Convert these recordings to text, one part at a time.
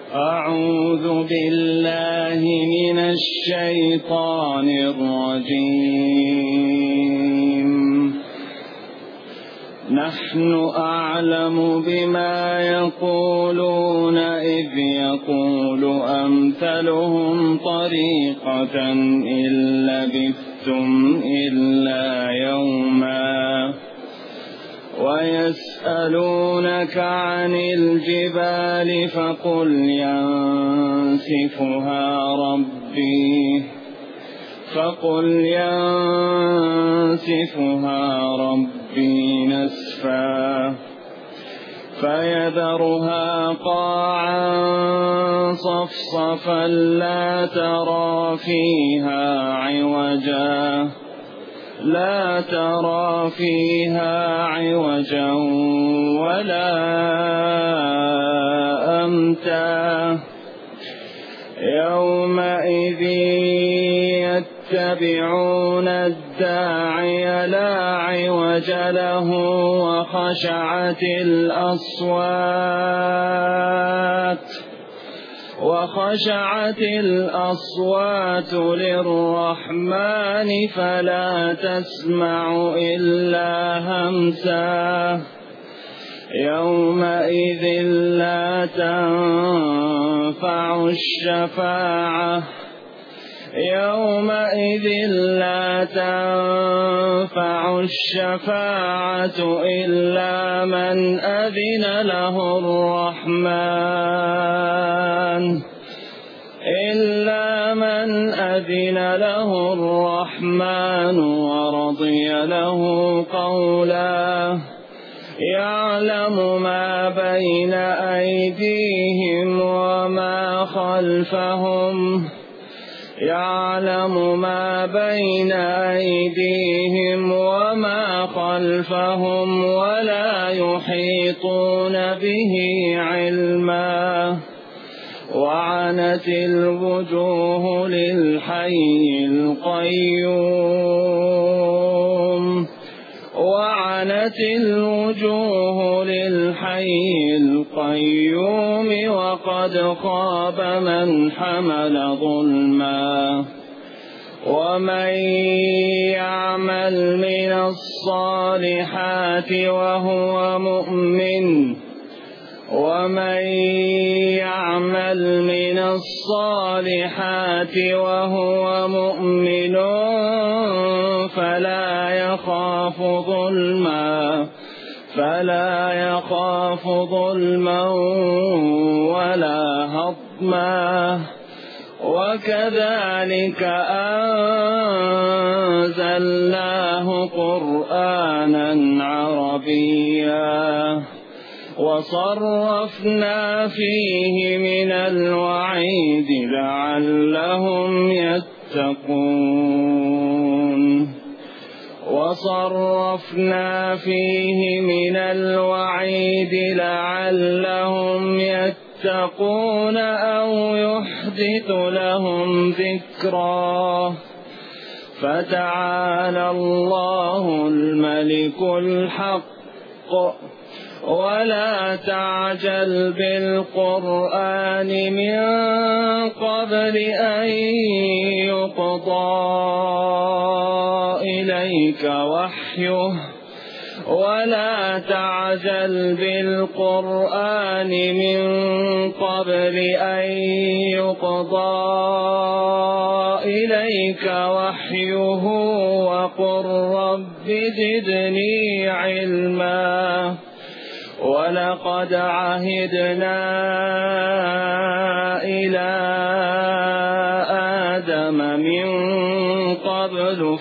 أعوذ بالله من الشيطان الرجيم. نحن أعلم بما يقولون إذ يقول أمثلهم طريقة إن لبثتم إلا يوما ويسألونك عن الجبال فقل ينسفها ربي نسفا فيذرها قاعا صفصفا لا ترى فيها عوجا ولا أمتا. يومئذ يتبعون الداعي لا عوج له وخشعت الأصوات للرحمن فلا تسمع إلا همسا. يومئذ لا تنفع الشفاعة إلا من أذن له الرحمن ورضي له قولا. يعلم ما بين أيديهم وما خلفهم ولا يحيطون به علما. وعنت الوجوه للحي القيوم وقد خاب من حمل ظلما. ومن يعمل من الصالحات وهو مؤمن فلا يخاف ظلما ولا هضما. وكذلك أنزلناه قرآنا عربيا وصرفنا فيه من الوعيد لعلهم يتقون أو يحدث لهم ذكرا. فتعالى الله الملك الحق ولا تعجل بالقرآن من قبل أن يقضى إليك وحيه وقل رب زدني علما. ولقد عهدنا إلى آدم من قبل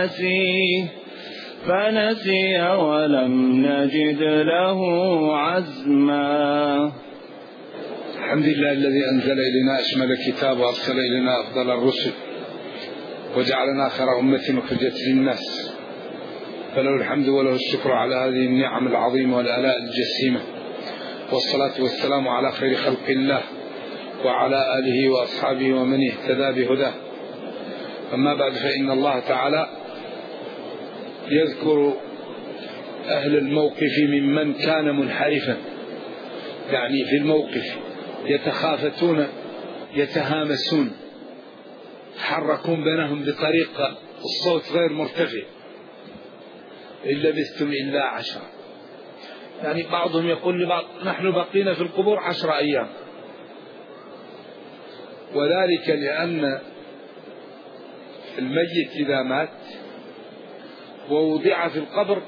فنسي ولم نجد له عزما. الحمد لله الذي أنزل إلينا أشمل الكتاب وأرسل إلينا أفضل الرسل وجعلنا خير أمة أخرجت للناس، فله الحمد وله الشكر على هذه النعم العظيمة والآلاء الجسيمة. والصلاة والسلام على خير خلق الله وعلى آله وأصحابه ومن اهتدى بهداه. أما بعد، فإن الله تعالى يذكر أهل الموقف ممن كان منحرفا، يعني في الموقف يتخافتون يتهامسون، يتحركون بينهم بطريقة الصوت غير مرتفع. إن لبثتم إلا 10. يعني بعضهم يقول لبعض نحن بقينا في القبور 10 أيام، وذلك لأن الميت إذا مات ووضع في القبر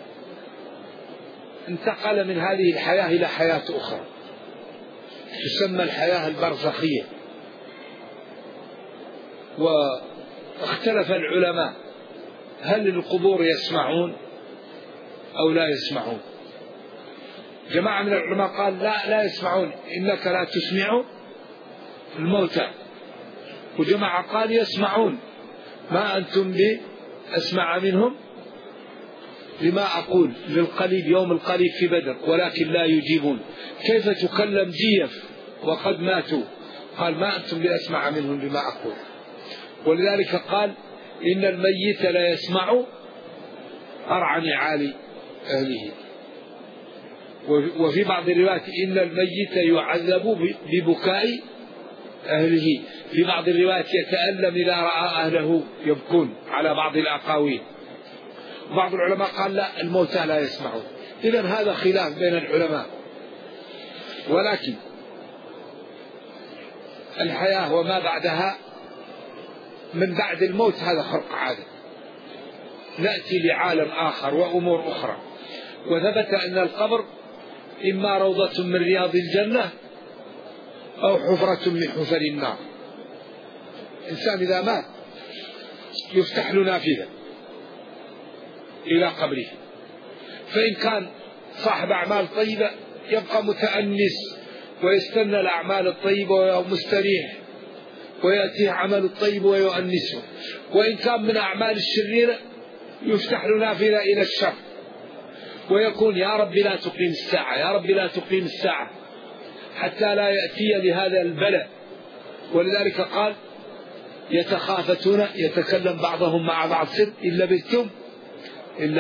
انتقل من هذه الحياة إلى حياة أخرى تسمى الحياة البرزخية. واختلف العلماء هل القبور يسمعون أو لا يسمعون. جماعة من العلماء قال لا يسمعون، إنك لا تسمع الموتى. وجماعة قال يسمعون، ما أنتم بأسمع منهم لما أقول للقليل يوم القليل في بدر ولكن لا يجيبون. كيف تكلم جيف وقد ماتوا؟ قال ما أنتم بأسمع منهم لما أقول. ولذلك قال إن الميت لا يسمع أرعى نعال أهله. وفي بعض الروايات إن الميت يعذب ببكاء أهله. في بعض الروايات يتألم إذا رأى أهله يبكون على بعض الأقاويل. بعض العلماء قال لا، الموتى لا يسمعون. إذن هذا خلاف بين العلماء. ولكن الحياة وما بعدها من بعد الموت هذا خرق عادة، نأتي لعالم آخر وأمور أخرى. وثبت أن القبر إما روضة من رياض الجنة أو حفرة من حفر النار. إنسان إذا مات يفتح له نافذة إلى قبره، فإن كان صاحب أعمال طيبة يبقى متأنس ويستنى الأعمال الطيبة ومستريح ويأتيه عمل الطيب ويؤنسه. وإن كان من أعمال الشريرة يفتح له نافذة إلى الشر ويقول يا رب لا تقيم الساعة، يا رب لا تقيم الساعة، حتى لا يأتي لهذا البلاء. ولذلك قال يتخافتون يتكلم بعضهم مع بعض سر إن لبثتم إلا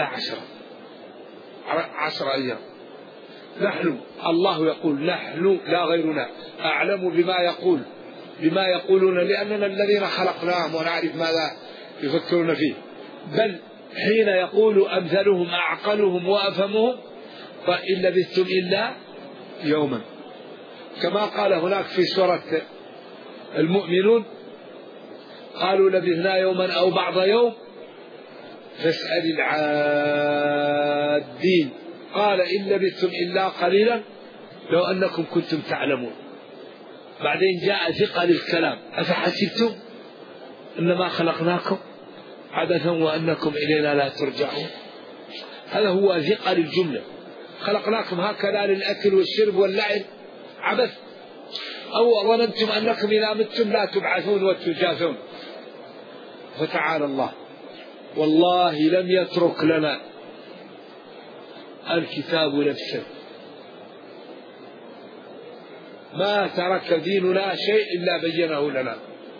10 أيام. نحن الله يقول نحن لا غيرنا أعلم بما يقولون لأننا الذين خلقناهم ونعرف ماذا يفكرون فيه. بل حين يقول أمثلهم أعقلهم وأفهمهم فإن لبثتم إلا يوما، كما قال هناك في سورة المؤمنون قالوا لبثنا يوما أو بعض يوم فاسأل العادين قال إن لبثتم إلا قليلا لو أنكم كنتم تعلمون. بعدين جاء ثقل الكلام أفحسبتم إنما خلقناكم عبثا وأنكم إلينا لا ترجعون. هذا هو ثقل الجملة، خلقناكم هكذا للأكل والشرب واللعب عبث، أو ظننتم أنكم إذا متم لا تبعثون وتجازون. فتعالى الله والله لم يترك لنا الكتاب نفسه، ما ترك ديننا شيء إلا بينه لنا.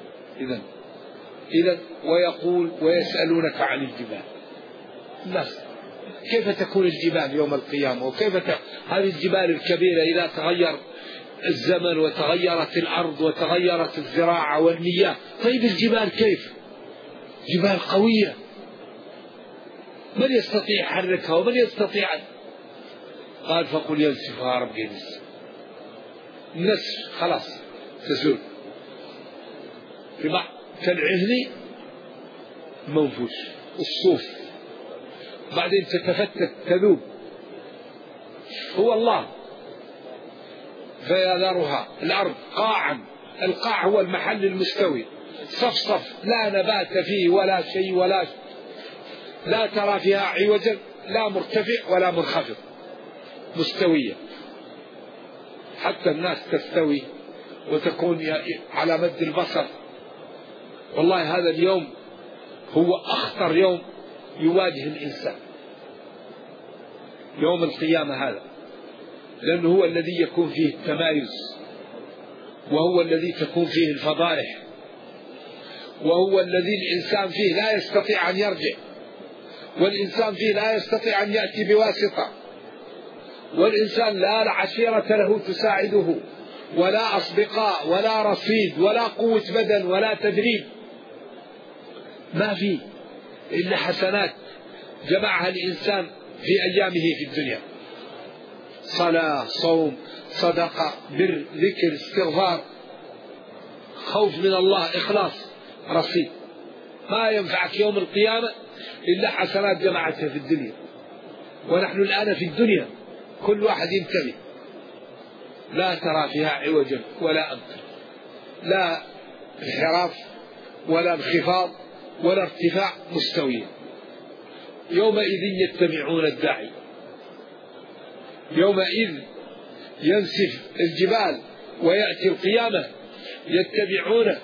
إذن ويقول ويسألونك عن الجبال. الناس كيف تكون الجبال يوم القيامة؟ وكيف هذه الجبال الكبيرة إذا تغير الزمن وتغيرت الأرض وتغيرت الزراعة والمياه، طيب الجبال كيف؟ جبال قوية من يستطيع يحركها ومن يستطيع؟ قال فقل ينسفها ربي نسفا. النسف خلاص تزول في بعض كالعهن منفوش الصوف، بعدين تتفتت تذوب. هو الله فيذرها الأرض قاعا. القاع هو المحل المستوي صفصف لا نبات فيه ولا شيء لا ترى فيها عوجا لا مرتفع ولا منخفض، مستوية. حتى الناس تستوي وتكون على مد البصر. والله هذا اليوم هو أخطر يوم يواجه الإنسان، يوم القيامة هذا، لأنه هو الذي يكون فيه التمايز، وهو الذي تكون فيه الفضائح، وهو الذي الإنسان فيه لا يستطيع أن يرجع، والإنسان فيه لا يستطيع أن يأتي بواسطة، والإنسان لا عشيرة له تساعده، ولا أصدقاء ولا رصيد ولا قوة بدن ولا تدريب، ما في إلا حسنات جمعها الإنسان في أيامه في الدنيا، صلاة، صوم، صدقة، بر، ذكر، استغفار، خوف من الله، إخلاص، رصيد. ما ينفعك يوم القيامة إلا حسنات جمعتها في الدنيا. ونحن الآن في الدنيا كل واحد ينتبه، لا ترى فيها عوجا ولا أمتا، لا انحراف ولا انخفاض ولا ارتفاع، مستوية. يومئذ يتبعون الداعي، يومئذ ينسف الجبال ويأتي القيامة يتبعون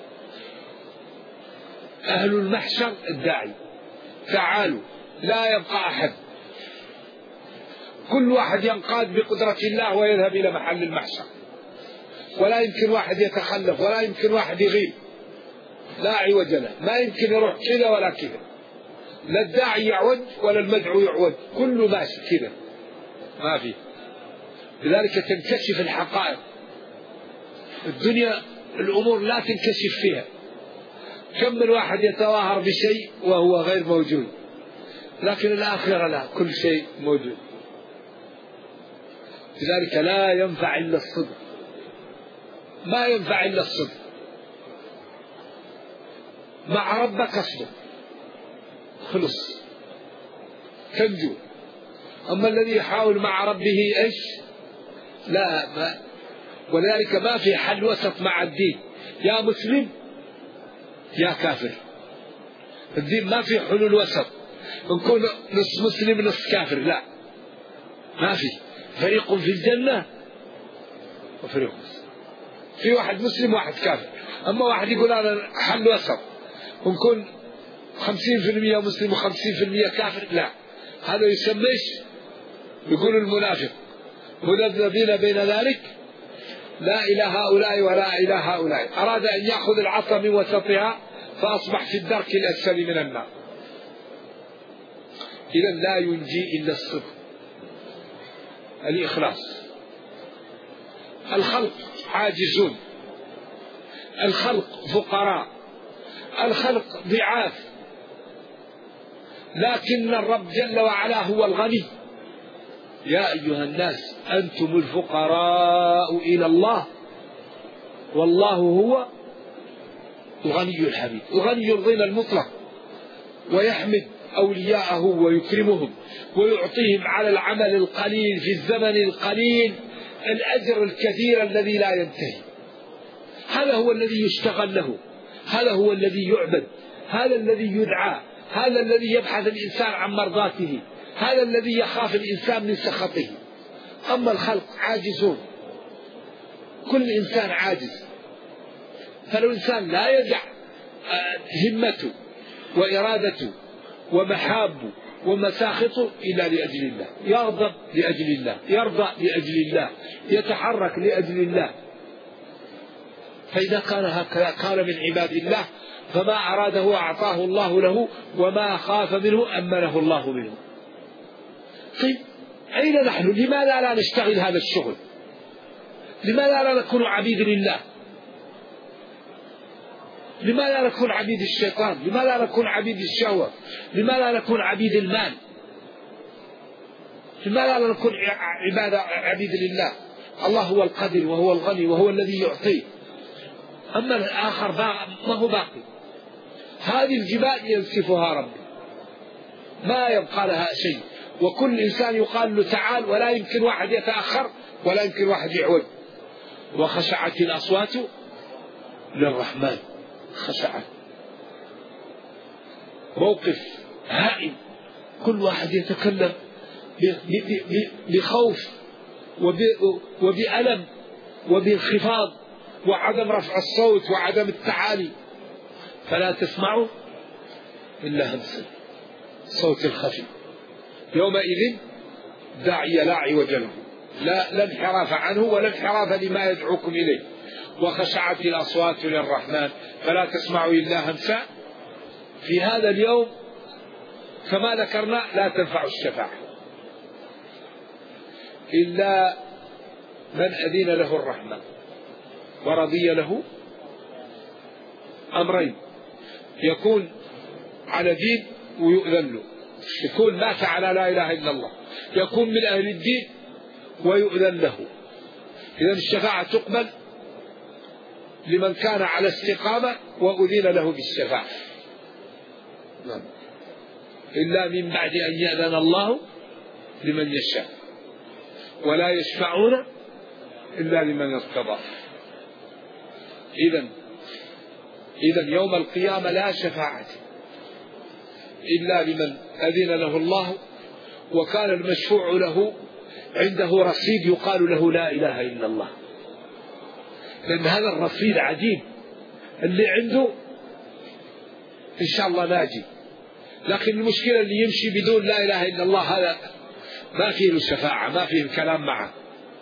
أهل المحشر الداعي، تعالوا، لا يبقى أحد، كل واحد ينقاد بقدرة الله ويذهب إلى محل المحشر، ولا يمكن واحد يتخلف ولا يمكن واحد يغيب، لا عوج له، ما يمكن يروح كذا ولا كذا، لا الداعي يعود ولا المدعو يعود، كله ماشي كذا، ما فيه. لذلك تنكشف الحقائق. الدنيا الأمور لا تنكشف فيها، كم من واحد يتظاهر بشيء وهو غير موجود، لكن الآخرة لا، كل شيء موجود. لذلك لا ينفع إلا الصدق، ما ينفع إلا الصدق. مع ربك اصدق، خلص، تنجو. أما الذي يحاول مع ربه إيش؟ لا، ما. ولذلك ما في حل وسط مع الدين، يا مسلم يا كافر. الدين ما في حلول وسط، نكون نص مسلم نص كافر، لا، ما في. فريق في الجنة وفريق في واحد مسلم واحد كافر. أما واحد يقول أنا حل وسط ونكون 50% مسلم و50% كافر، لا، هذا يسميش، يقول المنافق مذبذبين بين ذلك، لا إلى هؤلاء ولا إلى هؤلاء. أراد أن يأخذ العصا من وسطها فأصبح في الدرك الأسفل من النار. إذن لا ينجي إلا الصدق، الإخلاص. الخلق عاجزون، الخلق فقراء، الخلق ضعاف، لكن الرب جل وعلا هو الغني. يا أيها الناس أنتم الفقراء إلى الله والله هو الغني الحميد. الغني الغنى المطلق، ويحمد أولياءه ويكرمهم ويعطيهم على العمل القليل في الزمن القليل الأجر الكثير الذي لا ينتهي. هذا هو الذي يشتغل له، هذا هو الذي يعبد، هذا الذي يدعى، هذا الذي يبحث الإنسان عن مرضاته، هذا الذي يخاف الإنسان من سخطه. أما الخلق عاجزون، كل إنسان عاجز. فلو الإنسان لا يدع همته وإرادته ومحابه ومساخطه إلا لأجل الله، يغضب لأجل الله، يرضى لأجل الله، يتحرك لأجل الله. فإذا كان هكذا كان من عباد الله، فما أراده أعطاه الله له، وما خاف منه أمنه الله منه. طيب أين نحن؟ لماذا لا نشتغل هذا الشغل؟ لماذا لا نكون عبيد لله؟ لماذا لا نكون عبيد الشيطان؟ لماذا لا نكون عبيد الشهوة؟ لماذا لا نكون عبيد المال؟ لماذا لا نكون عبيد لله؟ الله هو القادر وهو الغني وهو الذي يعطيه، أما الآخر ما هو باقي. هذه الجبال ينسفها ربي، ما يبقى لها شيء، وكل إنسان يقال له تعال، ولا يمكن واحد يتأخر ولا يمكن واحد يعود. وخشعت الأصوات للرحمن، خشعت، موقف هائل، كل واحد يتكلم بخوف وبألم وبانخفاض وعدم رفع الصوت وعدم التعالي، فلا تسمعوا إلا همسا، صوت الخفي. يومئذ داعي لا عوج له، لا انحراف عنه ولا انحراف لما يدعوكم إليه. وخشعت الأصوات للرحمن فلا تسمعوا إلا همسا. في هذا اليوم كما ذكرنا لا تنفع الشفاعة إلا من أذن له الرحمن ورضي له أمرين: يكون على دين ويؤذن له، يكون مات على لا إله إلا الله، يكون من أهل الدين ويؤذن له. إذن الشفاعة تقبل لمن كان على استقامة وأذن له بالشفاعة، إلا من بعد أن يأذن الله لمن يشاء، ولا يشفعون إلا لمن ارتضى. إذن يوم القيامة لا شفاعة إلا لمن أذن له الله، وكان المشفوع له عنده رصيد يقال له لا إله إلا الله، لأن هذا الرصيد عجيب، اللي عنده إن شاء الله ناجي. لكن المشكلة اللي يمشي بدون لا إله إلا الله هذا ما فيه له شفاعة، ما فيه الكلام معه.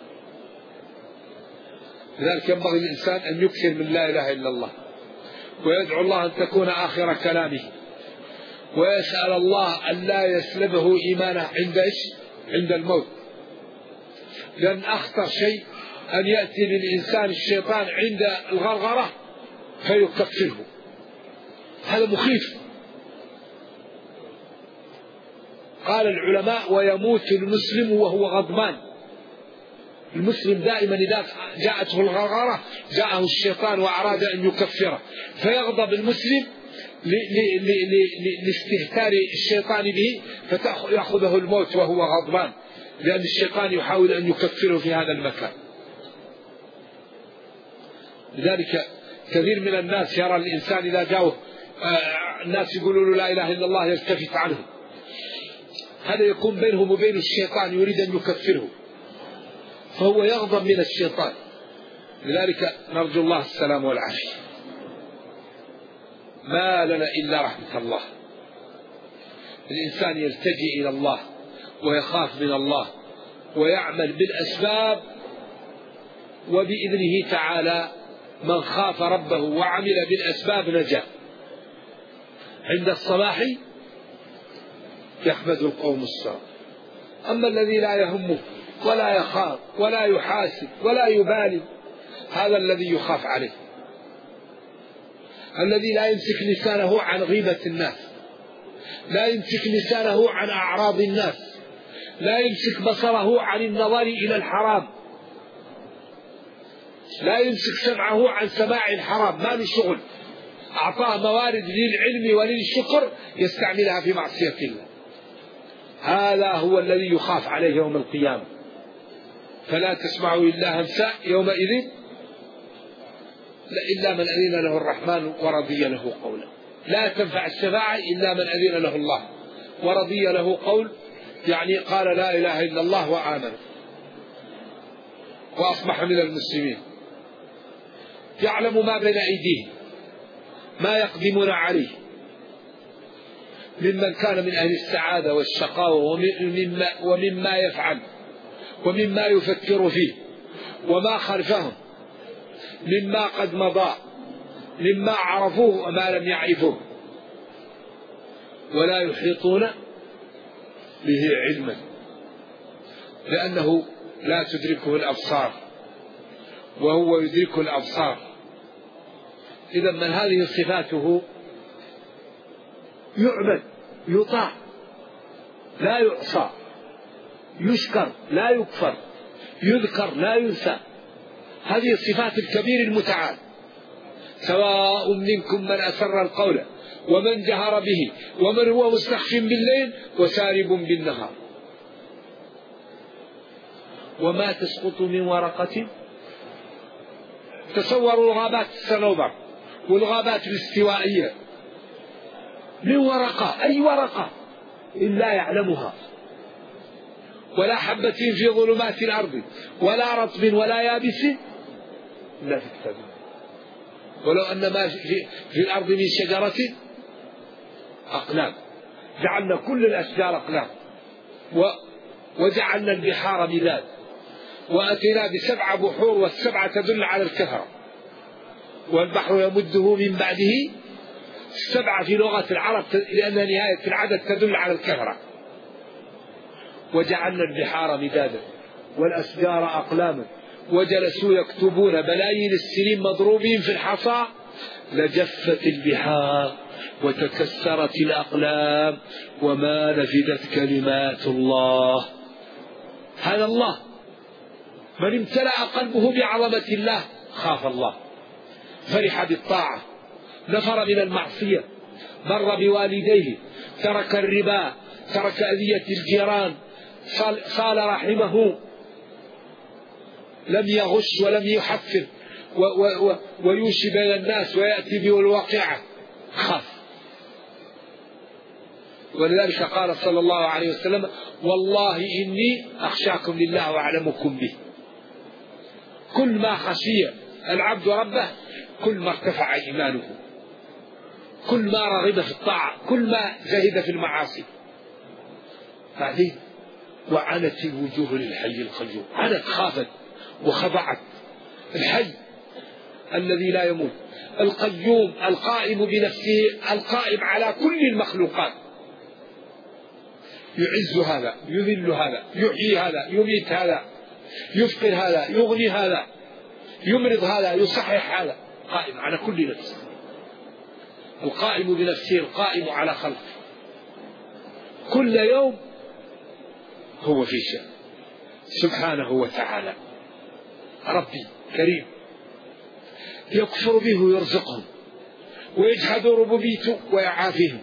لذلك ينبغي الإنسان أن يكثر من لا إله إلا الله، ويدعو الله أن تكون آخر كلامه، ويسأل الله أن لا يسلبه إيمانه عند الموت، لأن أخطر شيء أن يأتي للإنسان الشيطان عند الغرغرة فيكفره، هذا مخيف. قال العلماء: ويموت المسلم وهو غضبان. المسلم دائما إذا جاءته الغرغرة جاءه الشيطان وأراد أن يكفره، فيغضب المسلم لاستهتار الشيطان به، فيأخذه الموت وهو غضبان، لأن الشيطان يحاول أن يكفره في هذا المكان. لذلك كثير من الناس يرى الإنسان إذا جاءه الناس يقولوا له لا إله إلا الله يلتفت عنه، هذا يكون بينهم وبين الشيطان يريد أن يكفره، فهو يغضب من الشيطان. لذلك نرجو الله السلام والعافية. ما لنا إلا رحمة الله. الإنسان يلتجئ إلى الله ويخاف من الله ويعمل بالأسباب، وبإذنه تعالى من خاف ربه وعمل بالأسباب نجا. عند الصلاح يحمد القوم الصالح. أما الذي لا يهمه ولا يخاف ولا يحاسب ولا يبالي، هذا الذي يخاف عليه، الذي لا يمسك لسانه عن غيبة الناس، لا يمسك لسانه عن أعراض الناس، لا يمسك بصره عن النظر إلى الحرام، لا يمسك سمعه عن سماع الحرام، ما له شغل، أعطاه موارد للعلم وللشكر يستعملها في معصية الله. هذا هو الذي يخاف عليه يوم القيامة. فلا تسمع إلا همساء يومئذ إلا من أذن له الرحمن ورضي له قولا. لا تنفع الشفاعة إلا من أذن له الله ورضي له قول، يعني قال لا إله إلا الله وآمن وأصبح من المسلمين، يعلم ما بين أيديهم ما يقدمون عليه، ممن كان من أهل السعادة والشقاوة، ومما يفعل ومما يفكر فيه، وما خلفهم مما قد مضى، مما عرفوه وما لم يعرفوه، ولا يحيطون به علما، لأنه لا تدركه الأبصار وهو يدرك الأبصار. إذا من هذه صفاته يعبد يطاع لا يعصى، يشكر لا يكفر، يذكر لا ينسى. هذه الصفات الكبير المتعال. سواء منكم من أسر القول ومن جهر به ومن هو مستخف بالليل وسارب بالنهار. وما تسقط من ورقة، تصوروا الغابات الصنوبر والغابات الاستوائية، من ورقة، أي ورقة إلا يعلمها، ولا حبة في ظلمات الأرض ولا رطب ولا يابس إلا في كتاب. ولو أن ما في الأرض من شجرة أقلام، جعلنا كل الأشجار أقلام، وجعلنا البحار مداد، وأتينا ب7 بحور، والسبعة تدل على الكثرة، والبحر يمده من بعده 7 في لغة العرب، لأن نهاية العدد تدل على الكثرة. وجعلنا البحار مدادا والأشجار أقلاما وجلسوا يكتبون بلايين السنين مضروبين في الحصى لجفت البحار وتكسرت الأقلام وما نفدت كلمات الله. هذا الله. من امتلأ قلبه بعظمة الله خاف الله، فرح بالطاعة، نفر من المعصية، بر بوالديه، ترك الربا، ترك أذية الجيران، صال رحمه، لم يغش ولم يحفر ويوشي بين الناس ويأتي به الواقعة، خاف. ولذلك قال صلى الله عليه وسلم: والله إني أخشاكم لله وأعلمكم به. كل ما خشي العبد ربه كل ما ارتفع إيمانه، كل ما رغب في الطاعة، كل ما زهد في المعاصي. بعدين وعنت الوجوه للحي القيوم، عنت، خافت وخضعت. الحي الذي لا يموت، القيوم القائم بنفسه، القائم على كل المخلوقات، يعز هذا، يذل هذا، يحيي هذا، يميت هذا، يفقر هذا، يغني هذا، يمرض هذا، يصحح هذا، قائم على كل نفس، القائم بنفسه، القائم على خلقه، كل يوم هو في شأن سبحانه وتعالى. ربي كريم يكفر به ويرزقهم ويجحد ربوبيته ويعافيهم،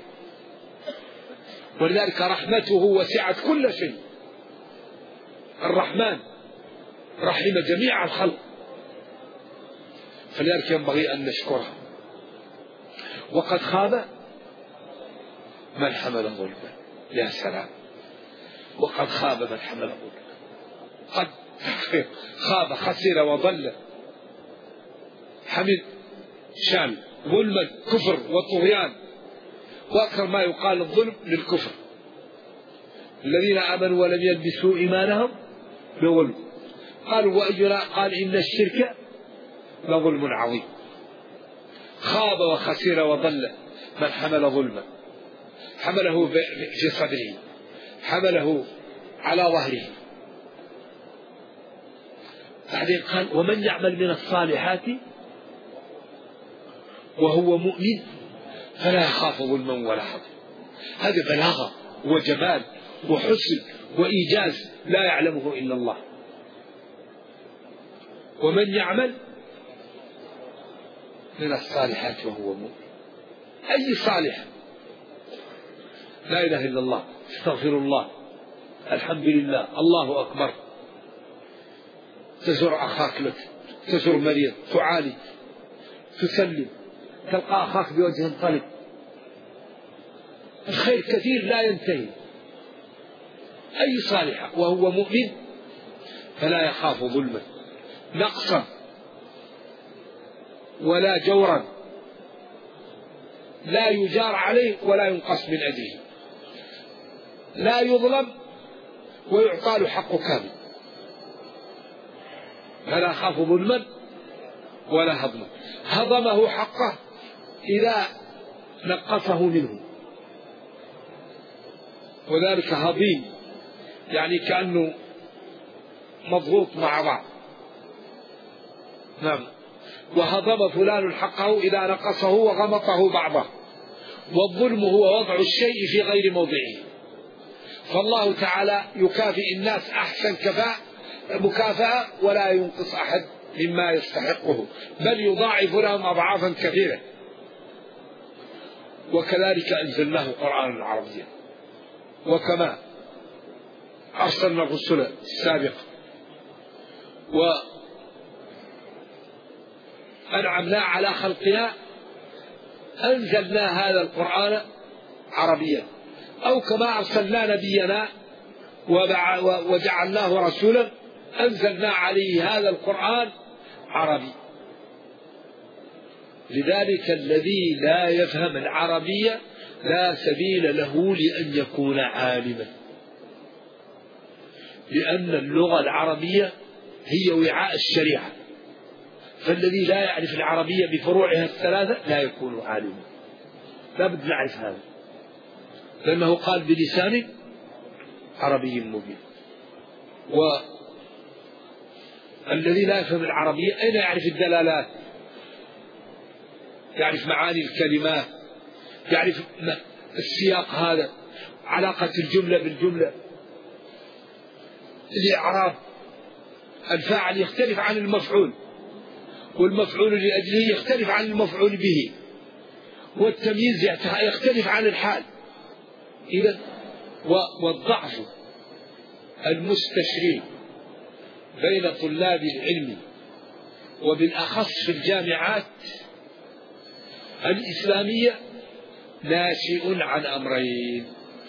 ولذلك رحمته وسعت كل شيء. الرحمن رحم جميع الخلق، فلذلك ينبغي أن نشكره. وقد خاب من حمل ظلما. يا سلام، وقد خاب من حمل ظلما. قد خاب، خسر وضل. حمل شان ظلما، كفر وطغيان، وأكثر ما يقال الظلم للكفر. الذين آمنوا ولم يلبسوا إيمانهم بظلم قالوا وأجرا، قال إن الشرك لظلم عظيم. خاب وخسر وضل من حمل ظلما، حمله في صدره، حمله على ظهره. بعدين قال ومن يعمل من الصالحات وهو مؤمن فلا يخاف ظلما ولا حظا. هذا بلاغة وجمال وحسن وإيجاز لا يعلمه إلا الله. ومن يعمل من الصالحات وهو مؤمن، أي صالح؟ لا إله إلا الله، استغفر الله، الحمد لله، الله أكبر، تزور أخاك لك، تزور مريض، تعالي، تسلم، تلقى أخاك بوجه طلق، الخير كثير لا ينتهي. أي صالحة وهو مؤمن فلا يخاف ظلما، نقصا ولا جورا، لا يجار عليه ولا ينقص من أجله، لا يظلم ويعطى له حقه كامل، فلا يخاف ظلما ولا هضما. هضمه حقه إذا نقصه منه، وذلك هضيم يعني كأنه مضغوط مع بعض. نعم. وهضم فلان حقه إذا نقصه وغمطه بعضه. والظلم هو وضع الشيء في غير موضعه. فالله تعالى يكافئ الناس أحسن مكافأة ولا ينقص أحد مما يستحقه، بل يضاعف لهم أضعافا كثيرة. وكذلك أنزلناه قرآنا عربيا، وكما أرسلنا الرسل السابقة وأنعمنا على خلقنا أنزلنا هذا القرآن عربيا، أو كما أرسلنا نبينا وجعلناه رسولا أنزلنا عليه هذا القرآن عربي. لذلك الذي لا يفهم العربية لا سبيل له لأن يكون عالما، لأن اللغة العربية هي وعاء الشريعة، فالذي لا يعرف العربية بفروعها الثلاثة لا يكون عالما. لا بد نعرف هذا، لأنه قال بلسان عربي مبين. الذي لا يفهم العربية أين يعرف الدلالات؟ يعرف معاني الكلمات، يعرف السياق هذا، علاقة الجملة بالجملة، الإعراب. الفاعل يختلف عن المفعول، والمفعول لأجله يختلف عن المفعول به، والتمييز يختلف عن الحال. إذن والضعف المستشري بين طلاب العلم وبالأخص في الجامعات الإسلامية ناشئ عن أمرين،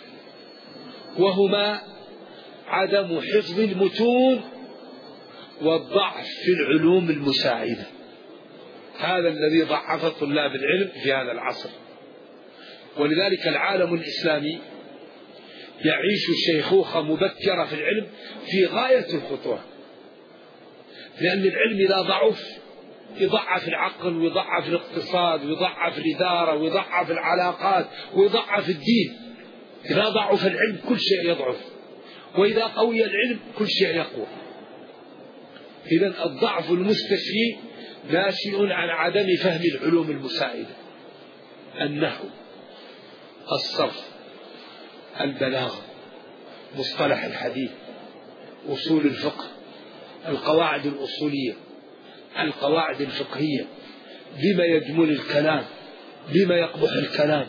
وهما عدم حفظ المتون والضعف في العلوم المساعدة. هذا الذي ضعف طلاب العلم في هذا العصر. ولذلك العالم الإسلامي يعيش شيخوخة مبكرة في العلم في غاية الخطورة، لأن العلم إذا ضعف يضعف العقل ويضعف الاقتصاد ويضعف الإدارة ويضعف العلاقات ويضعف الدين. إذا ضعف العلم كل شيء يضعف، وإذا قوي العلم كل شيء يقوى. إذن الضعف المستشري ناشئ عن عدم فهم العلوم المساعدة: النحو، الصرف، البلاغة، مصطلح الحديث، أصول الفقه، القواعد الأصولية، القواعد الفقهية، بما يجمل الكلام، بما يقبح الكلام.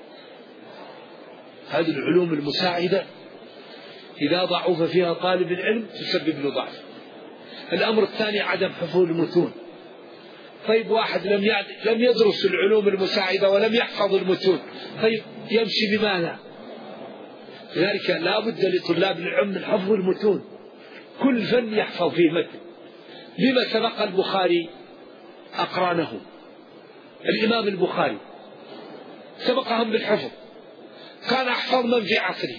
هذه العلوم المساعدة إذا ضعف فيها طالب العلم تسبب له ضعف. الأمر الثاني عدم حفظ المتون. طيب واحد لم يدرس العلوم المساعدة ولم يحفظ المتون، طيب يمشي بماذا؟ لذلك لا بد لطلاب العلم من حفظ المتون، كل فن يحفظ فيه متن. لما سبق البخاري أقرانه؟ الإمام البخاري سبقهم بالحفظ، كان أحفظ من في عصره،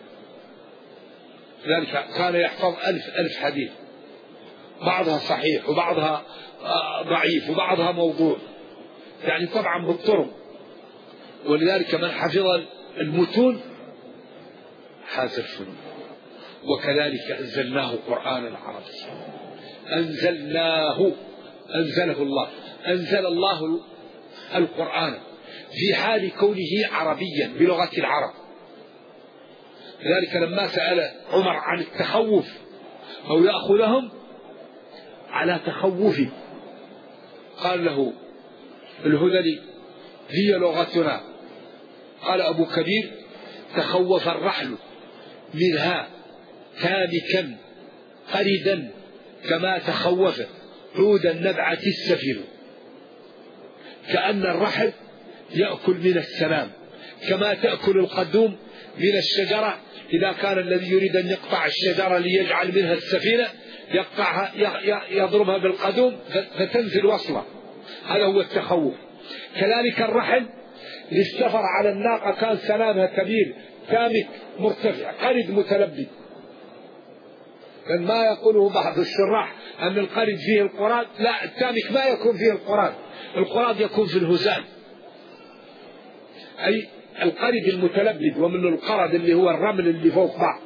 لذلك كان يحفظ 1000 حديث، بعضها صحيح وبعضها ضعيف وبعضها موضوع، يعني طبعا بالطرق. ولذلك من حفظ المتون حاز الفنون. وكذلك أنزلناه قرآنا عربيا. أنزله الله، أنزل الله القرآن في حال كونه عربيا بلغة العرب. لذلك لما سأل عمر عن التخوف أو يأخذهم على تخوفه قال له الهذلي: هي لغتنا. قال أبو كبير: تخوف الرحل منها تامكا قردا كما تخوف عود النبعة السفر. كأن الرحل يأكل من السلام كما تأكل القدوم من الشجرة. إذا كان الذي يريد أن يقطع الشجرة ليجعل منها السفينة يقطعها يضربها بالقدوم فتنزل وصلة، هذا هو التخوف. كذلك الرحل للسفر على الناقة كان سلامها كبير تامك مرتفع قرد متلبد، لأن ما يقوله بعض الشراح أن القرد فيه القراد، لا، التامك ما يكون فيه القراد، القراد يكون في الهزال، أي القرد المتلبد، ومن القرد اللي هو الرمل اللي فوق بعض.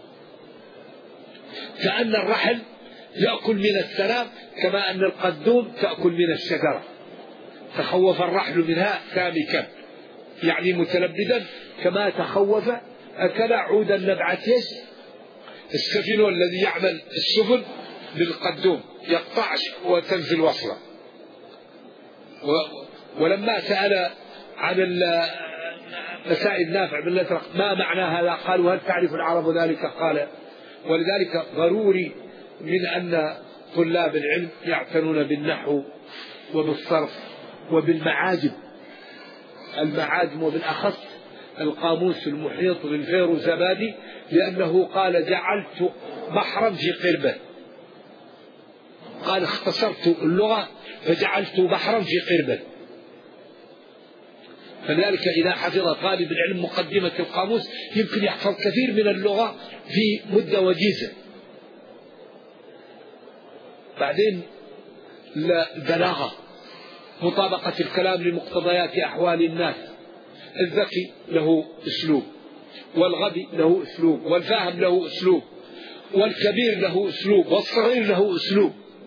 كأن الرحل يأكل من السلام كما أن القدوم تأكل من الشجرة. تخوف الرحل منها تامكا يعني متلبدا كما تخوف أكل عود النبعة السفن الذي يعمل السفن بالقدوم يقطع وتنزل وصله. ولما سأل عن مسائل نافع بن الأزرق ما معنى هذا قالوا: هل تعرف العرب ذلك؟ قال: ولذلك ضروري من أن طلاب العلم يعتنون بالنحو وبالصرف وبالمعاجم، المعاجم وبالأخص القاموس المحيط للفيروزابادي، لأنه قال: جعلت بحرا في قربة، قال اختصرت اللغة فجعلت بحرا في قربة. فلذلك إذا حفظ طالب العلم مقدمة القاموس يمكن يحفظ كثير من اللغة في مدة وجيزة. بعدين البلاغة، مطابقة الكلام لمقتضيات أحوال الناس. الذكي له أسلوب، والغبي له أسلوب، والفاهم له أسلوب، والكبير له أسلوب، والصغير له أسلوب.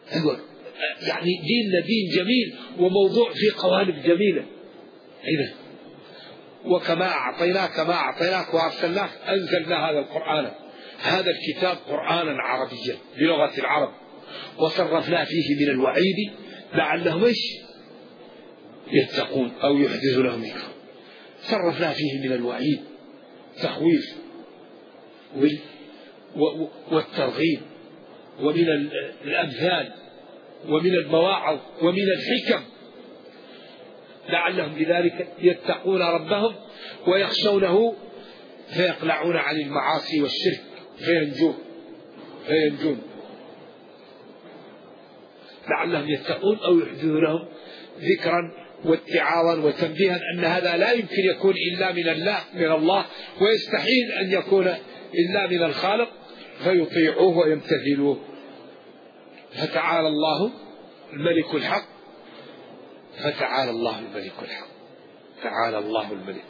يعني ديننا دين جميل وموضوع في قوالب جميلة. إذا وكما أعطيناك وأرسلناك أنزلنا هذا القرآن، هذا الكتاب قرآنا عربيا بلغة العرب، وصرفنا فيه من الوعيد لعلهم يتقون أو يحدث لهم ذكر. صرفنا فيه من الوعيد تخويف والترغيب، ومن الأمثال ومن المواعظ ومن الحكم، لعلهم بذلك يتقون ربهم ويخشونه فيقلعون عن المعاصي والشرك فينجون لعلهم يتقون أو يحدث لهم ذكرا واتعاظا وتنبيها أن هذا لا يمكن يكون إلا من الله، ويستحيل أن يكون إلا من الخالق، فيطيعوه ويمتثلوه. فتعالى الله الملك الحق، فتعالى الله الملك الحق، تعالى الله الملك،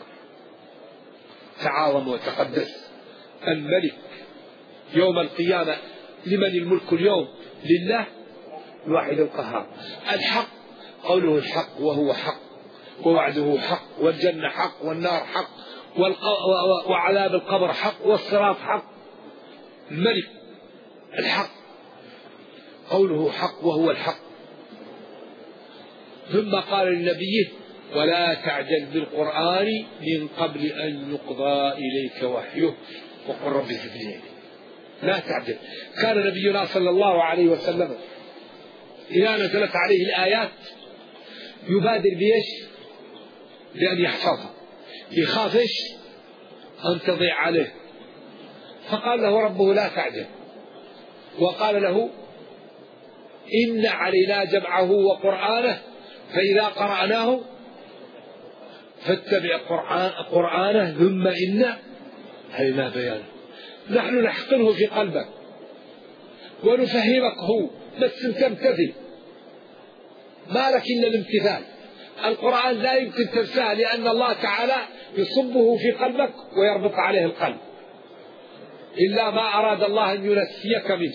تعاظم وتقدس الملك يوم القيامة. لمن الملك اليوم؟ لله الواحد القهار. الحق قوله الحق وهو حق، ووعده حق، والجنة حق، والنار حق، وعذاب القبر حق، والصراط حق. الملك الحق قوله حق وهو الحق. ثم قال لنبيه ولا تعجل بالقرآن من قبل أن يقضى إليك وحيه وقل رب زدني. لا تعجل. كان نبينا صلى الله عليه وسلم إذا نزلت عليه الآيات يبادر بأن يحفظها، يخاف أن تضيع عليه، فقال له ربه لا تعجل، وقال له إن علينا جمعه وقرآنه فإذا قرأناه فاتبع قرآنه ثم إن علينا بيانه. نحن نحقنه في قلبك ونفهمك هو، بس انت امتثل، ما لك إلا الامتثال. القرآن لا يمكن تنساه، لأن الله تعالى يصبه في قلبك ويربط عليه القلب، إلا ما أراد الله أن ينسيك منه.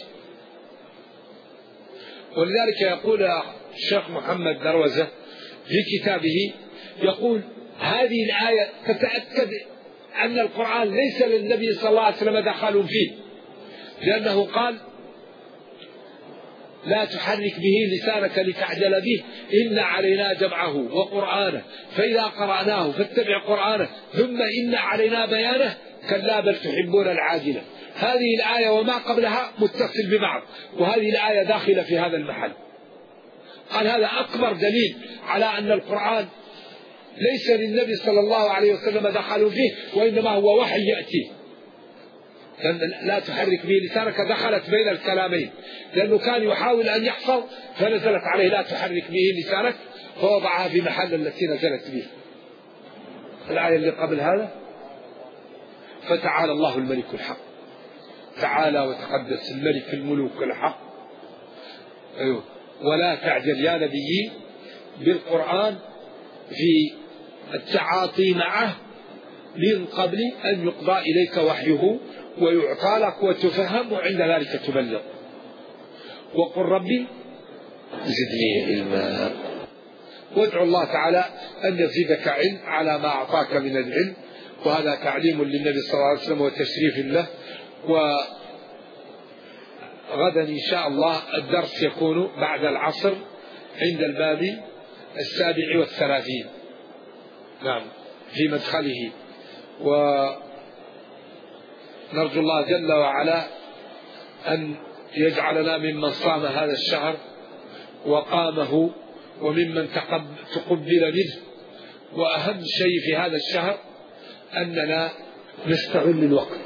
ولذلك يقول الشيخ محمد دروزة في كتابه، يقول هذه الآية تتأكد أن القرآن ليس للنبي صلى الله عليه وسلم دخل فيه، لأنه قال لا تحرك به لسانك لتعجل به إن علينا جمعه وقرآنه فإذا قرأناه فاتبع قرآنه ثم إن علينا بيانه كلا بل تحبون العاجلة. هذه الآية وما قبلها متصل ببعض، وهذه الآية داخلة في هذا المحل. قال هذا أكبر دليل على أن القرآن ليس للنبي صلى الله عليه وسلم دخل فيه، وإنما هو وحي يأتي. لا تحرك به لسانك دخلت بين الكلامين، لأنه كان يحاول أن يحفظ فنزلت عليه لا تحرك به لسانك، فوضعها في محل التي نزلت به. الآية اللي قبل هذا فتعالى الله الملك الحق، تعالى وتقدس الملك الملوك الحق. أيوه. ولا تعجل يا نبي بالقرآن في التعاطي معه من قبل أن يقضى إليك وحيه ويعطى لك وتفهم، وعند ذلك تبلغ. وقل ربي زدني علما، وادعو الله تعالى أن يزيدك علم على ما أعطاك من العلم، وهذا تعليم للنبي صلى الله عليه وسلم وتشريف له. وغدا إن شاء الله الدرس يكون بعد العصر عند الباب 37 نعم في مدخله. ونرجو الله جل وعلا أن يجعلنا ممن صام هذا الشهر وقامه، وممن تقبل منه. وأهم شيء في هذا الشهر أننا نستغل الوقت،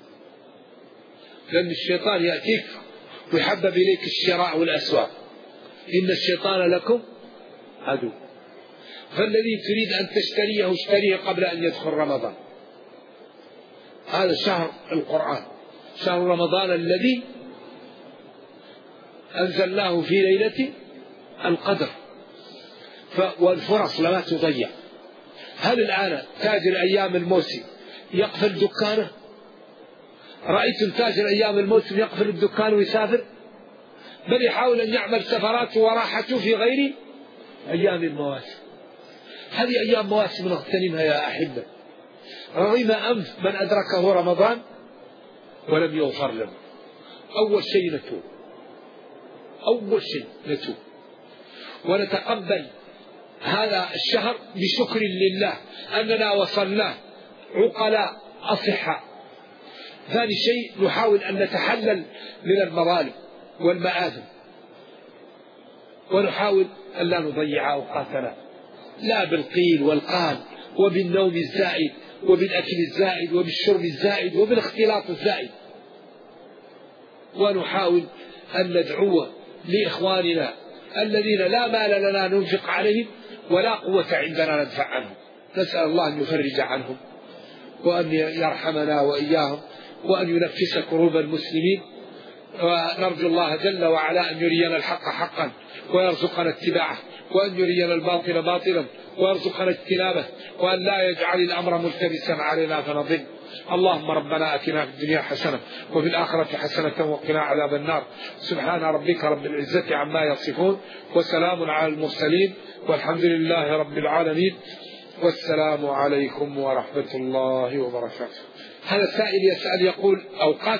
لأن الشيطان يأتيك ويحبب إليك الشراء والأسواق. إن الشيطان لكم عدو، فالذي تريد أن تشتريه اشتريه قبل أن يدخل رمضان. هذا شهر القرآن، شهر رمضان الذي أنزلناه في ليلة القدر، والفرص لا تضيع. هل الآن تاجر أيام الموسم يقفل دكانه؟ رأيتم تاجر أيام الموسم يقفل الدكان ويسافر؟ بل يحاول أن يعمل سفراته وراحته في غير أيام المواسم. هذه أيام مواسم نغتنمها يا أحبة. رغم أنف من أدركه رمضان ولم يغفر له. أول شيء نتوب، أول شيء نتوب ونتقبل هذا الشهر بشكر لله أننا وصلناه عقلاء أصحاء. ثاني شيء نحاول أن نتحلل من المظالم والمآثم، ونحاول أن لا نضيع أوقاتنا لا بالقيل والقال وبالنوم الزائد وبالأكل الزائد وبالشرب الزائد وبالاختلاط الزائد. ونحاول أن ندعو لإخواننا الذين لا مال لنا ننفق عليهم ولا قوة عندنا ندفع عنهم، نسأل الله أن يفرج عنهم وأن يرحمنا وإياهم وأن ينفس كروب المسلمين. ونرجو الله جل وعلا أن يرينا الحق حقا ويرزقنا اتباعه، وأن يرينا الباطل باطلا ويرزقنا اجتنابه، وأن لا يجعل الأمر ملتبسا علينا فنضل. اللهم ربنا آتنا في الدنيا حسنة وفي الآخرة حسنة وقنا عذاب النار. سبحان ربك رب العزة عما يصفون وسلام على المرسلين والحمد لله رب العالمين، والسلام عليكم ورحمة الله وبركاته. هذا السائل يسأل يقول أوقات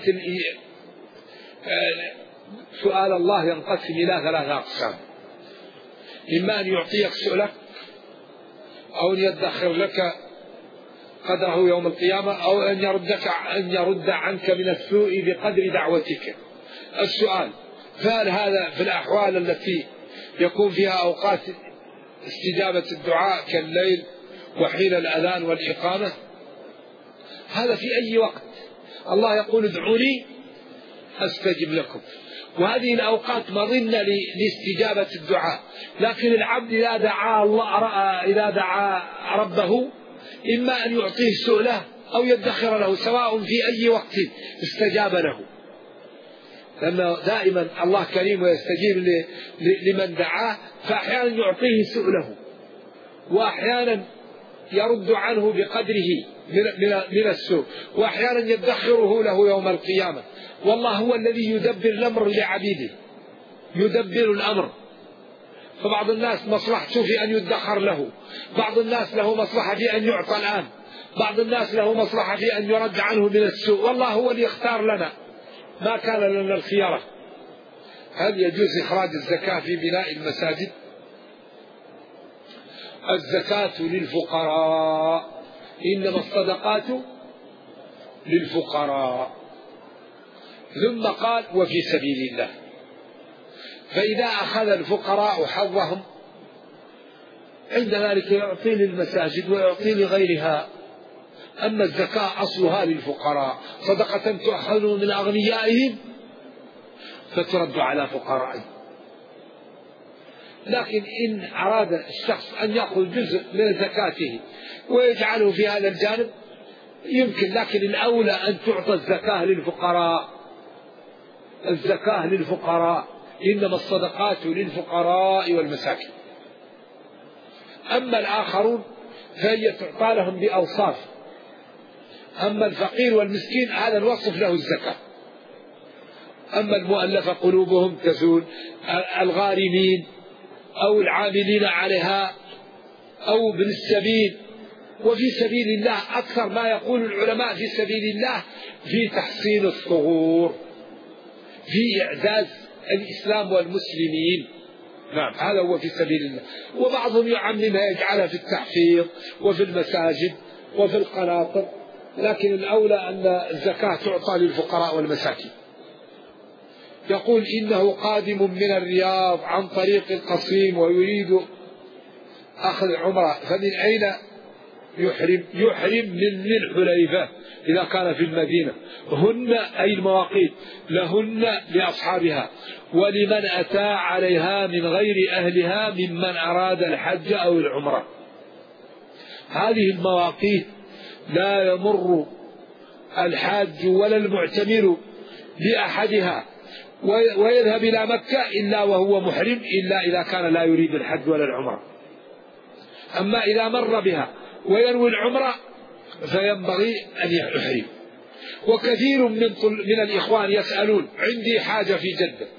سؤال الله ينقسم إلى 3 أقسام: إما أن يعطيك سؤلك، أو أن يدخر لك قدره يوم القيامة، أو أن يرد عنك من السوء بقدر دعوتك. السؤال: فهل هذا في الأحوال التي يكون فيها أوقات استجابة الدعاء كالليل وحين الأذان والإقامة؟ هذا في أي وقت. الله يقول ادعوني أستجب لكم، وهذه الأوقات مظنة لاستجابة الدعاء. لكن العبد إذا دعا ربه إما أن يعطيه سؤله أو يدخر له، سواء في أي وقت استجاب له، لأنه دائما الله كريم ويستجيب لمن دعاه. فأحيانا يعطيه سؤله، وأحيانا يرد عنه بقدره من السوء، وأحيانا يدخره له يوم القيامة. والله هو الذي يدبر الأمر لعبيده، يدبر الأمر. فبعض الناس مصلحته في أن يدخر له، بعض الناس له مصلحة في أن يعطى الآن، بعض الناس له مصلحة في أن يرد عنه من السوء. والله هو اللي يختار لنا، ما كان لنا الخيارة. هل يجوز إخراج الزكاة في بناء المساجد؟ الزكاة للفقراء، إنما الصدقات للفقراء. ثم قال وفي سبيل الله. فإذا أخذ الفقراء حظهم عند ذلك يعطي للمساجد ويعطي لغيرها. أما الزكاة أصلها للفقراء، صدقة تؤخذ من أغنيائهم فترد على فقرائهم. لكن إن أراد الشخص أن يأخذ جزء من زكاته ويجعله في هذا الجانب يمكن، لكن الأولى أن تعطى الزكاة للفقراء. الزكاة للفقراء، إنما الصدقات للفقراء والمساكين. أما الآخرون فهي تعطى لهم بأوصاف. أما الفقير والمسكين هذا الوصف له الزكاة. أما المؤلفة قلوبهم تزول، الغارمين أو العاملين عليها أو ابن السبيل. وفي سبيل الله أكثر ما يقول العلماء في سبيل الله في تحصين الثغور، في إعزاز الإسلام والمسلمين. نعم، هذا هو في سبيل الله. وبعضهم يعممها يجعلها في التحفيظ وفي المساجد وفي القناطر، لكن الأولى أن الزكاة تعطى للفقراء والمساكين. يقول إنه قادم من الرياض عن طريق القصيم ويريد أخذ عمرة، فمن أين يحرم من ذي الحليفة إذا كان في المدينة؟ هن أي المواقيت لهن لأصحابها ولمن أتى عليها من غير أهلها ممن أراد الحج أو العمرة. هذه المواقيت لا يمر الحاج ولا المعتمر بأحدها ويذهب إلى مكة إلا وهو محرم، إلا إذا كان لا يريد الحج ولا العمرة. أما إذا مر بها وينوي العمرة فينبغي أن يحرم. وكثير من الإخوان يسألون عندي حاجة في جدة،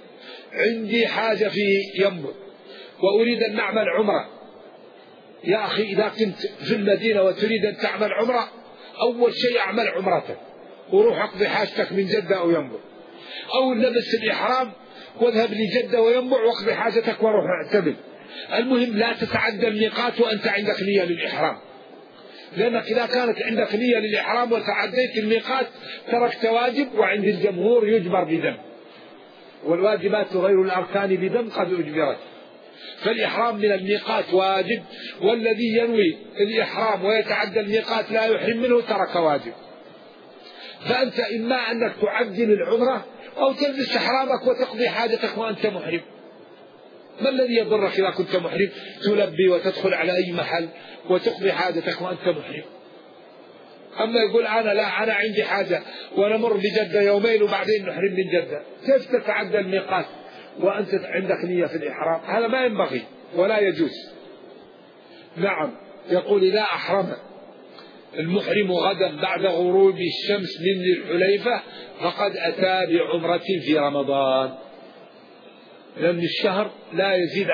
عندي حاجة في ينبع وأريد أن نعمل عمرة. يا أخي إذا كنت في المدينة وتريد أن تعمل عمرة أول شيء أعمل عمرتك وروح أقضي حاجتك من جدة أو ينبع، أو لبس الإحرام واذهب لجدة وينبع واقضي حاجتك وروح اعتمد. المهم لا تتعدى الميقات وأنت عندك نية للإحرام، لأنك إذا كانت عندك نية للإحرام وتعديت الميقات تركت واجب، وعند الجمهور يجبر بدم، والواجبات غير الأركان بدم قد أجبرت. فالإحرام من الميقات واجب، والذي ينوي الإحرام ويتعدى الميقات لا يحرم منه ترك واجب. فأنت إما أنك تعجل العمرة أو تلبس إحرامك وتقضي حاجتك وأنت محرم. ما الذي يضرك إذا كنت محرم تلبي وتدخل على أي محل وتقضي حاجتك وأنت محرم؟ أما يقول أنا لا، أنا عندي حاجة ونمر بجدة يومين وبعدين نحرم من جدة، كيف تتعدى الميقات وأنت عندك نية في الإحرام؟ هذا ما ينبغي ولا يجوز. نعم، يقول إذا أحرم المحرم غدا بعد غروب الشمس من ذي الحليفة فقد أتى بعمرة في رمضان، لأن الشهر لا يزيد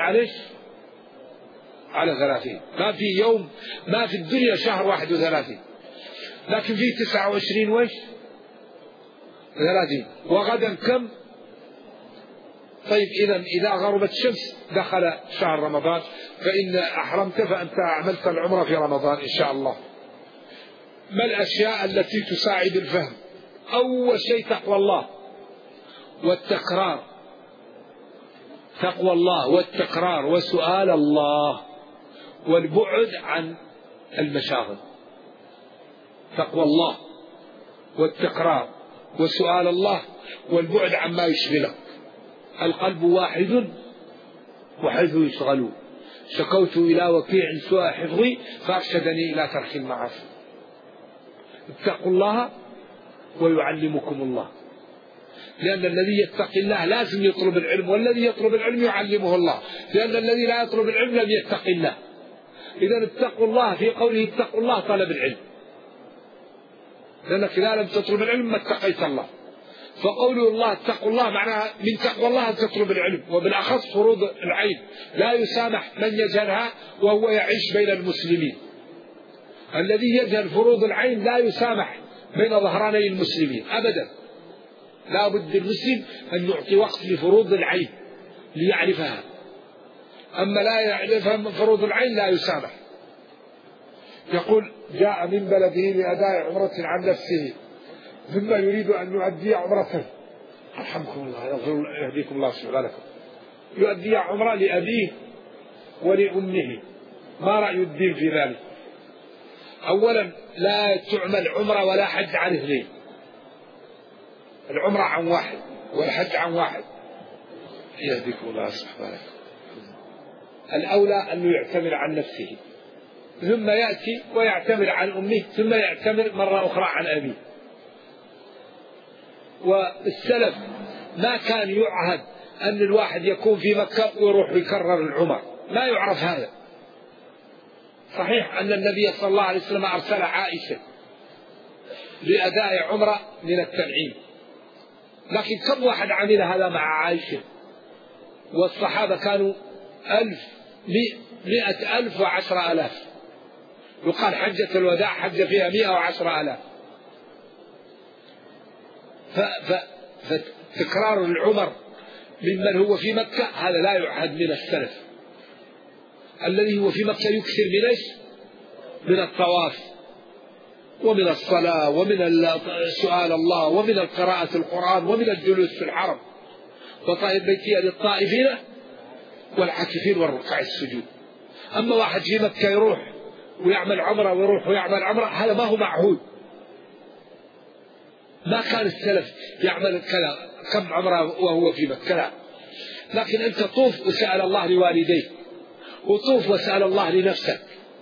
على 30. ما في يوم، ما في الدنيا شهر 31، لكن في 29 وش 30، وغدا كم؟ طيب إذا غربت الشمس دخل شهر رمضان، فإن أحرمت فأنت عملت العمرة في رمضان إن شاء الله. ما الأشياء التي تساعد الفهم؟ أول شيء تقوى الله والتكرار، تقوى الله والتكرار وسؤال الله والبعد عن المشاغل. تقوى الله والتكرار وسؤال الله والبعد عما يشغلك. القلب واحد وحيث يشغلون، شكوت إلى وكيع سوء حفظي فأرشدني إلى ترك المعاصي. اتقوا الله ويعلمكم الله، لأن الذي يتقي الله لازم يطلب العلم، والذي يطلب العلم يعلمه الله، لأن الذي لا يطلب العلم لم يتقي الله. إذا اتقوا الله في قوله اتقوا الله طلب العلم، لأنك إذا لم تطلب العلم ما اتقيت الله. فقوله الله اتقوا الله معناها من تقوى الله أن تطلب العلم، وبالأخص فروض العين لا يسامح من يجهلها وهو يعيش بين المسلمين. الذي يجهل فروض العين لا يسامح بين ظهراني المسلمين أبدا. لا بد المسلم أن يعطي وقت لفروض العين ليعرفها، أما لا يعرف فروض العين لا يسامح. يقول جاء من بلده لأداء عمرة عن نفسه ثم يريد أن يؤدي عمرته، رحمكم الله يهديكم الله سبحانه، يؤدي عمرة لأبيه ولأمه. ما رأي الدين في ذلك؟ أولا لا تعمل عمرة ولا حج عن اثنين، العمرة عن واحد والحج عن واحد، يهديكم الله سبحانه. الأولى أنه يعتمر عن نفسه ثم يأتي ويعتمر عن أمه ثم يعتمر مرة أخرى عن أبيه. والسلف ما كان يعهد أن الواحد يكون في مكة ويروح يكرر العمر، ما يعرف هذا. صحيح أن النبي صلى الله عليه وسلم أرسل عائشة لأداء عمرة من التنعيم، لكن كم واحد عمل هذا مع عائشة؟ والصحابة كانوا 100,000 و10,000، يقال حجة الوداع حج فيها 110,000. فتكرار العمر ممن هو في مكة هذا لا يعهد من السلف. الذي هو في مكة يكثر من الطواف ومن الصلاة ومن سؤال الله ومن قراءة القرآن ومن الجلوس في الحرم، وطائف بيتي للطائفين والعاكفين والركع السجود. أما واحد في مكة يروح ويعمل عمرة ويروح ويعمل عمرة، هذا ما هو معهود. ما كان السلف يعمل كذا كم عمرة وهو في مكة، لا. لكن أنت طوف وسأل الله لوالديك، وطوف وسأل الله لنفسك.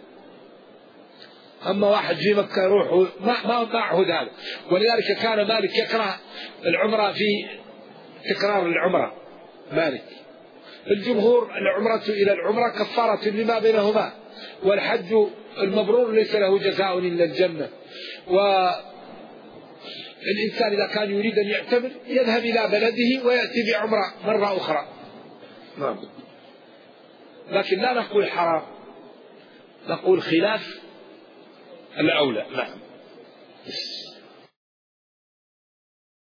أما واحد في مكة يروح ما معهود هذا. ولذلك كان مالك يكره العمرة في تكرار العمرة. مالك الجمهور العمرة إلى العمرة كفارة لما بينهما، والحج المبرور ليس له جزاء إلا الجنة. الإنسان إذا كان يريد أن يعتمر يذهب إلى بلده ويأتي بعمرة مرة أخرى. نعم. لكن لا نقول حرام، نقول خلاف الأولى. نعم.